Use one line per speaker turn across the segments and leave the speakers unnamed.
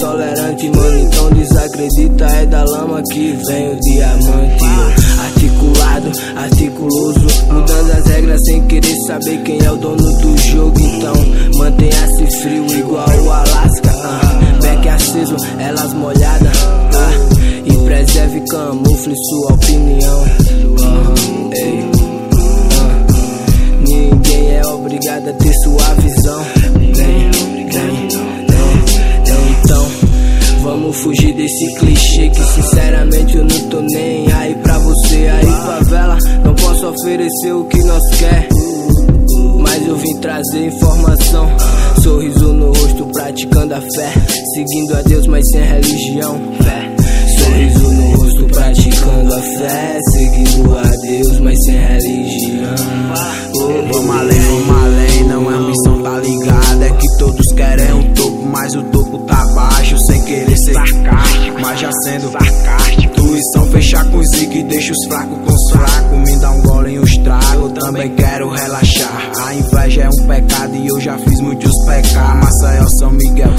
intolerante, mano, então desacredita, é da lama que vem o diamante. Articulado, articuloso, mudando as regras sem querer saber quem é o dono do jogo. Então mantenha-se frio igual o Alasca, beck aceso, elas molhadas, e preserve, camufle sua opinião. Ninguém é obrigado a ter sua visão. Então vamos fugir desse clichê que sinceramente eu não tô nem aí pra você. Aí favela, não posso oferecer o que nós quer, mas eu vim trazer informação. Sorriso no rosto, praticando a fé, seguindo a Deus mas sem religião. Sorriso no rosto, praticando a fé, seguindo a Deus mas sem religião.
Vamos além, não é ambição, tá ligado? É que todos querem o topo, mas o topo tá baixo. Sem querer ser sarcástico, mas já sendo sarcástico. Intuição, fechar com os zig, deixa os fracos com os fracos. Me dá um gole em um estrago, também quero relaxar. A inveja é um pecado e eu já fiz muitos pecar. Maceió, São Miguel,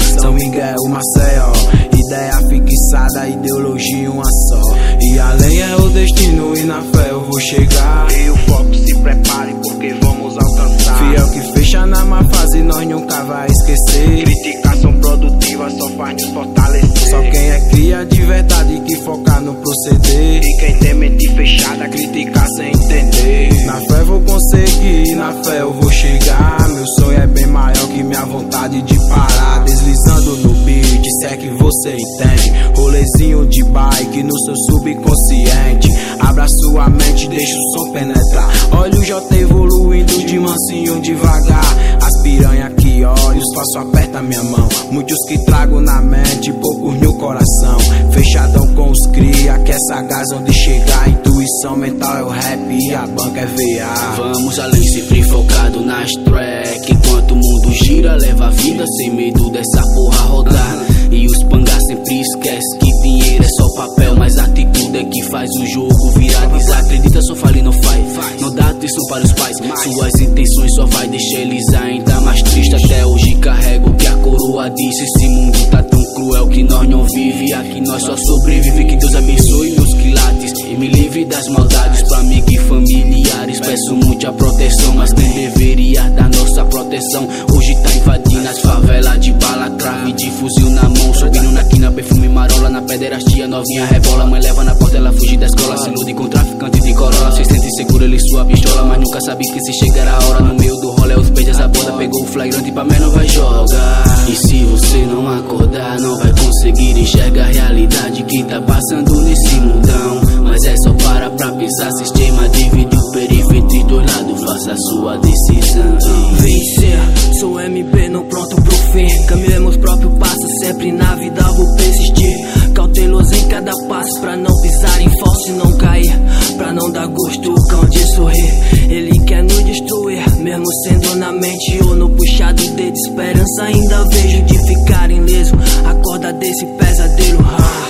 Maceió. Ideia fixada, ideologia uma só. E além é o destino e na fé eu vou chegar.
E o foco, se prepare porque vamos alcançar.
Fiel que fecha na má fase, nós nunca vai esquecer.
Criticação produtiva só faz nos fortalecer.
Só quem é cria de verdade que foca no proceder.
E quem tem mente fechada critica sem entender.
Na fé vou conseguir, na fé eu vou chegar. Meu sonho é bem maior que minha vontade de parar. Deslizando no beat, se é que você entende. Rolezinho de bike no seu subconsciente. Abra sua mente, deixa o som penetrar. Olha o J evoluindo de mansinho devagar. As piranha que olhos, faço aperta minha mão. Muitos que trago na mente, poucos no coração. Fechadão com os cria, que é sagaz onde chegar. Intuição mental é o rap e a banca é VA.
Vamos além, sempre focado nas track. Enquanto o mundo gira, leva a vida sem medo dessa porra rodar. E os pangás sempre esquece que dinheiro é só papel, mas atitude é que faz o jogo virar. Desacredita, só fala e não faz. Não dá atenção para os pais, suas intenções só vai deixar eles ainda mais tristes. Até hoje carrego o que a coroa disse. Esse mundo tá tão cruel que nós não vive. Aqui nós só sobrevive. Que Deus abençoe meus quilates e me livre das maldades. Pra amigos e familiares peço muita proteção, mas quem deveria dar nossa proteção hoje tá invadindo as favelas de bala, crave de fuzil na mão. Subindo na quina, perfume marola. Na pederastia, novinha rebola. Mãe leva na porta, ela fuge da escola. Se ilude com traficante de Corolla. Se sente seguro, ele sua pistola, mas nunca sabe que se chegar a hora. No meio do rolê, os beijos a boda. Pegou o flagrante pra menor vai jogar. E se você não acordar, não vai conseguir enxergar a realidade que tá passando nesse mundão. Mas é só pra pensar. Sistema divide o perímetro e dois lados. Faça a sua decisão.
Vencer, sou MB, não pronto pro fim. Caminhamos próprio passo, sempre na vida vou persistir. Cauteloso em cada passo, pra não pisar em falso e não cair. Pra não dar gosto o cão de sorrir. Ele quer nos destruir, mesmo sendo na mente ou no puxado dedo. Esperança ainda vejo de ficar ileso. Acorda desse pesadelo.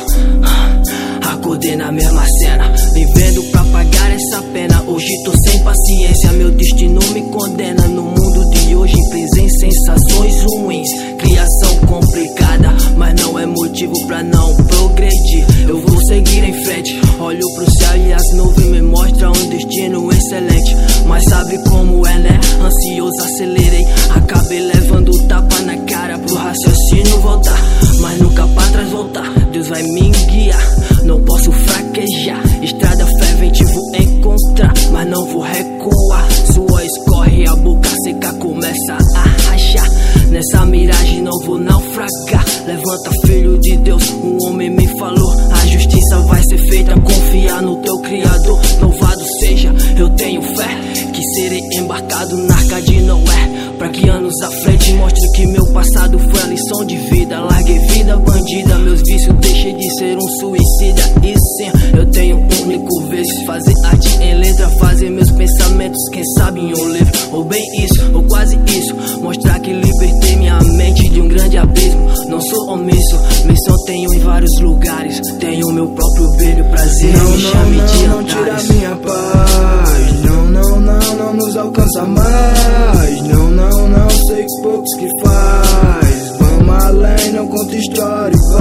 Acordei na mesma cena, vivendo pra pagar essa pena. Hoje tô sem paciência, meu destino me condena. No mundo de hoje, preso em sensações ruins. Criação complicada, mas não é motivo pra não progredir. Eu vou seguir em frente, olho pro céu e as nuvens me mostram um destino excelente. Mas sabe como é, né? Ansioso acelerei, acabei levando tapa na cara pro raciocínio voltar. Mas nunca pra trás voltar, Deus vai me guiar. Não posso fraquejar, estrada fé vente vou encontrar, mas não vou recuar. Sua escorre, a boca seca começa a rachar. Nessa miragem não vou naufragar. Levanta, filho de Deus, um homem me falou. A justiça vai ser feita, confia no teu Criador. Louvado seja, eu tenho fé que serei embarcado na arca de Noé. Pra que anos à frente mostre que meu passado foi a lição de vida. Larguei vida bandida, meus vícios deixei de ser um suicida. E sim, eu tenho um único vício: fazer arte em letra, fazer meus pensamentos, quem sabe em um livro. Ou bem isso, ou quase isso, mostrar que libertei minha mente de um grande abismo. Não sou omisso, missão tenho em vários lugares. Tenho meu próprio brilho, prazer, me chame de não tira minha paz. Não nos alcança mais. Não, sei que poucos que faz. Vamos além, não conta história.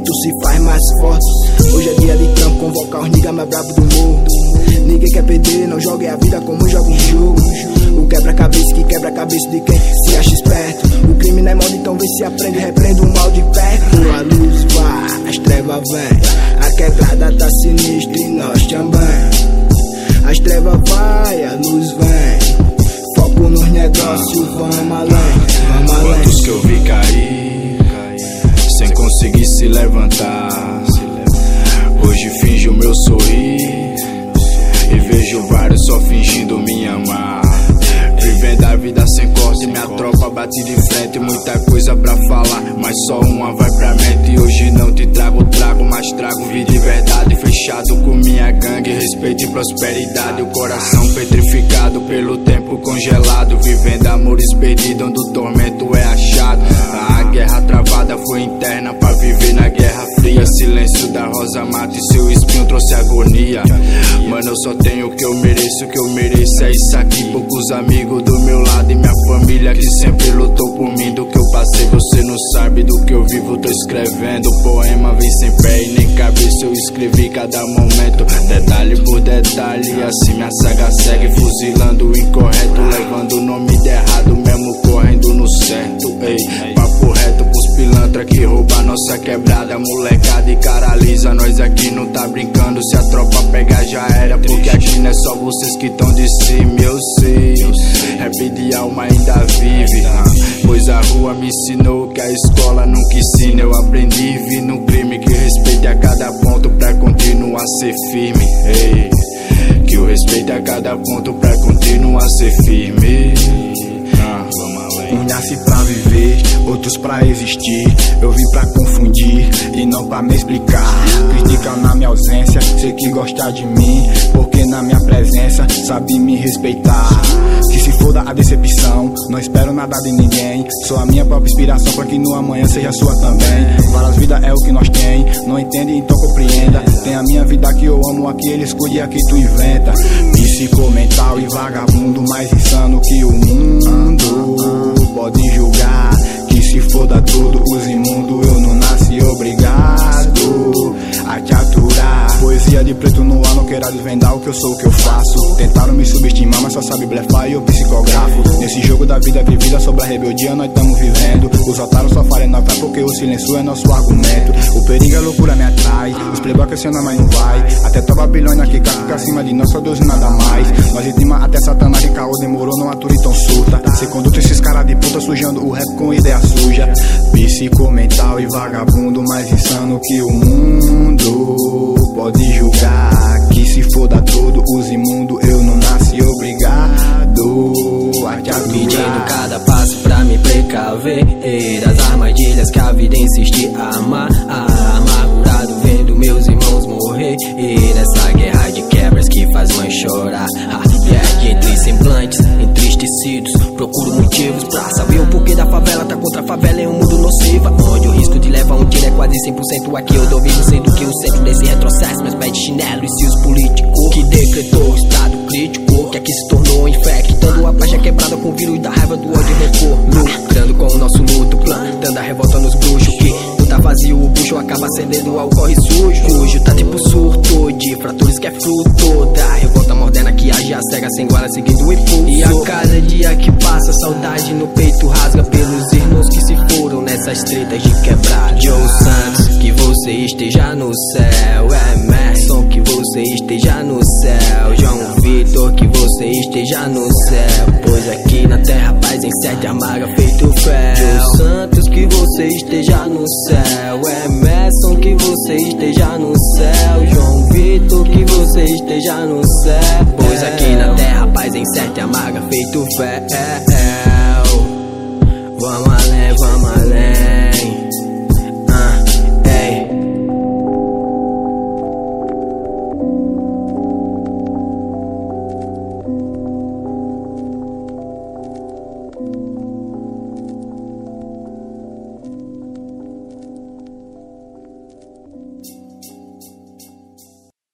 tu se faz mais forte. Hoje é dia de trampo, convocar os nigga mais brabo do morro. Ninguém quer perder, não jogue a vida como joga um jogo. O quebra-cabeça que quebra a cabeça de quem se acha esperto. O crime não é moda, então vê se aprende, repreende o mal de perto. A luz vai, as trevas vem, a quebrada tá sinistra e nós também. As trevas vai, a luz vem, foco nos negócios, vamos além, vamos além.
Quantos que eu vi cair, sem conseguir se levantar. Hoje finjo o meu sorrir e vejo vários só fingindo me amar. Vivendo a vida sem corte, minha tropa bate de frente. Muita coisa pra falar, mas só uma vai pra mente. Hoje não te trago, mas trago vida e verdade. Fechado com minha gangue, respeito e prosperidade. O coração petrificado pelo tempo congelado. Vivendo amores perdidos onde o tormento é achado. A guerra travada foi interna pra viver na guerra fria. Silêncio da rosa mata e seu espinho trouxe agonia. Mano, eu só tenho o que eu mereço é isso aqui. Poucos amigos do meu lado e minha família que sempre lutou por mim. Do que eu passei você não sabe, do que eu vivo tô escrevendo. O poema vem sem pé e nem cabeça, eu escrevi cada momento, detalhe por detalhe. Assim minha saga segue, fuzilando o incorreto, levando o nome de errado, mesmo correndo no certo. Ei, papo reto pros pilantra que rouba nossa quebrada. Molecada e cara lisa, nós aqui não tá brincando. Se a tropa pegar já era, porque aqui não é só vocês que tão de cima. Eu sei, rap de alma ainda vive, pois a rua me ensinou que a escola nunca ensina. Eu aprendi e vi no crime que respeite a cada ponto pra continuar a ser firme. Ei, que eu respeite a cada ponto pra continuar a ser firme.
Um nasce pra viver, outros pra existir. Eu vim pra confundir e não pra me explicar. Criticam na minha ausência, sei que gosta de mim, porque na minha presença sabe me respeitar. Que se foda a decepção, não espero nada de ninguém. Sou a minha própria inspiração pra que no amanhã seja sua também. Várias vidas é o que nós tem, não entende então compreenda. Tem a minha vida que eu amo, aqui ele escolhe, aqui tu inventa. Psicomental e vagabundo, mais insano que o mundo. Pode julgar, que se foda tudo, os imundos. Eu não nasci obrigado a te aturar. Poesia de preto no ar, não queira desvendar o que eu sou, o que eu faço. Tentaram me subestimar, mas só sabe blefar e eu psicografo. Nesse jogo da vida vivida sobre a rebeldia nós tamo vivendo. Os otários só farem nós porque o silêncio é nosso argumento. O perigo é loucura me atrai, os playboy questiona mas não vai. Até tua Babilônia que fica acima de nós, só Deus e nada mais. Nós intima até Satanás de caô, demorou, não ature tão surta. Se conduta esses caras de puta sujando o rap com ideia suja. Psicomental e vagabundo, mais insano que o mundo. Pode julgar, que se foda todo, os imundos. Eu não nasci obrigado a te aturar.
Medindo cada passo pra me precaver das armadilhas que a vida insiste a amar. Amargurado vendo meus irmãos morrer nessa guerra de quebras que faz mãe chorar. De entre semblantes entristecidos, procuro motivos pra saber o porquê da favela. Tá contra a favela em um mundo nociva, onde o risco de levar um tiro é quase 100%. Aqui eu dou vivo sendo que o centro desse retrocesso. Meus pés de chinelo e se os políticos que decretou o estado crítico, que aqui se tornou infectando a paz quebrada com o vírus da raiva, do ódio e rancor. Lucrando com o nosso luto, plantando a revolta nos bruxos. Que não tá vazio, o bucho acaba acendendo ao corre sujo. Cujo tá tipo surto de fraturas que é fruto da revolta moderna que age a cega sem guarda seguindo o impulso. E a cada dia que passa, saudade no peito rasga pelos irmãos que se foram nessas tretas de quebrada. Joe Santos, que você esteja no céu. Emerson, que você esteja no céu. João Vitor, que você esteja no céu. Pois aqui na terra paz em sete amarga feito fel. Joe Santos, que você esteja no céu. Emerson, que você esteja no céu. João Vitor, que você esteja no céu. Pois aqui na terra paz em sete amarga feito fé.